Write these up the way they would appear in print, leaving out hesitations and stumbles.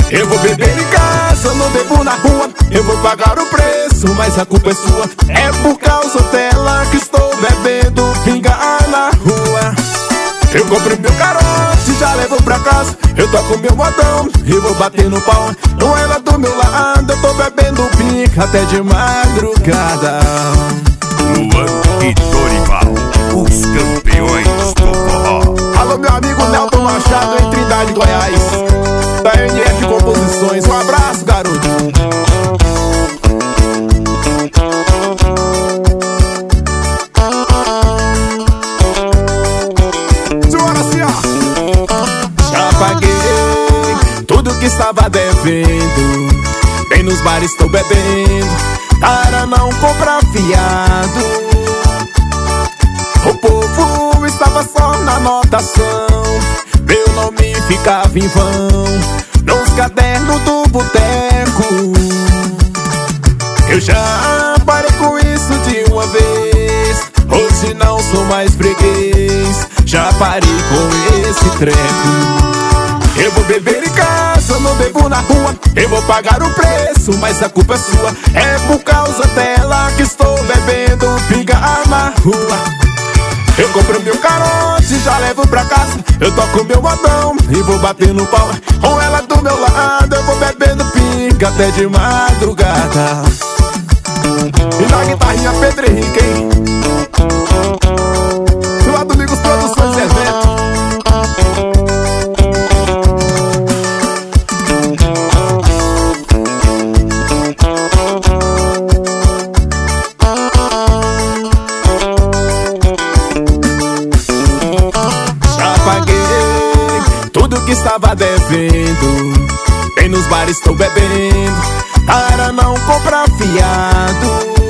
Eu vou beber em casa, não bebo na rua. Eu vou pagar o preço, mas a culpa é sua. É por causa dela que estou bebendo pinga na rua. Eu compro meu carote e já levo pra casa. Eu toco meu modão e vou bater no pau. Com ela do meu lado, eu tô bebendo pinga até de madrugada. Luan e Dorival, os campeões do forró. Alô, meu amigo Nelton Machado, em Trindade, Goiás, da NF Composições. Um abraço, garoto. Senhora, assim, ó. Já paguei tudo que estava devendo. Bem nos bares estou bebendo para não comprar fiado. O povo estava só na anotação, meu nome ficava em vão nos cadernos do boteco. Eu já parei com isso de uma vez, hoje não sou mais freguês. Já parei com esse treco. Eu vou beber em casa, não bebo na rua. Eu vou pagar o preço, mas a culpa é sua. É por causa dela que estou bebendo pinga na rua. Eu compro meu carote e já levo pra casa. Eu toco meu modão e vou bater no pau. Com ela do meu lado, eu vou bebendo pinga até de madrugada. E na guitarrinha Pedro Henrique, hein? Do lado do Migos Produções Evento. Que estava devendo, bem nos bares estou bebendo para não comprar fiado.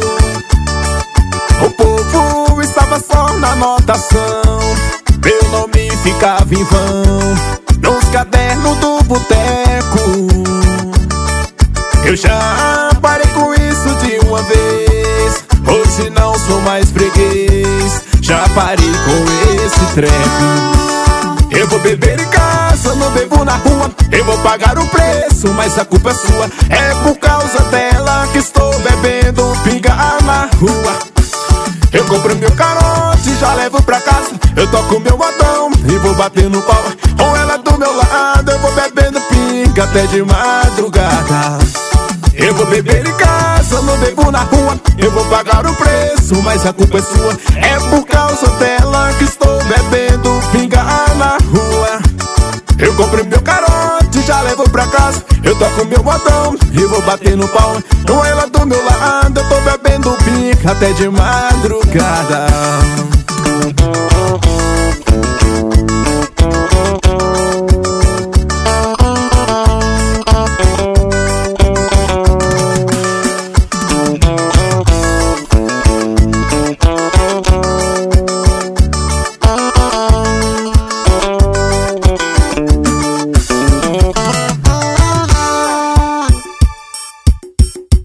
O povo estava só na anotação, meu nome ficava em vão nos cadernos do boteco. Eu já parei com isso de uma vez, hoje não sou mais freguês. Já parei com esse treco. Eu vou beber em casa, não bebo na rua. Eu vou pagar o preço, mas a culpa é sua. É por causa dela que estou bebendo pinga na rua. Eu compro meu carote e já levo pra casa. Eu toco meu modão e vou bater no pau. Com ela do meu lado, eu vou bebendo pinga até de madrugada. Eu vou beber em casa, não bebo na rua. Eu vou pagar o preço, mas a culpa é sua. É por causa dela que estou bebendo pinga na rua. Eu compro meu carote e já levo pra casa. Eu toco meu modão e vou bater no pau. Com ela do meu lado, eu tô bebendo pinga até de madrugada.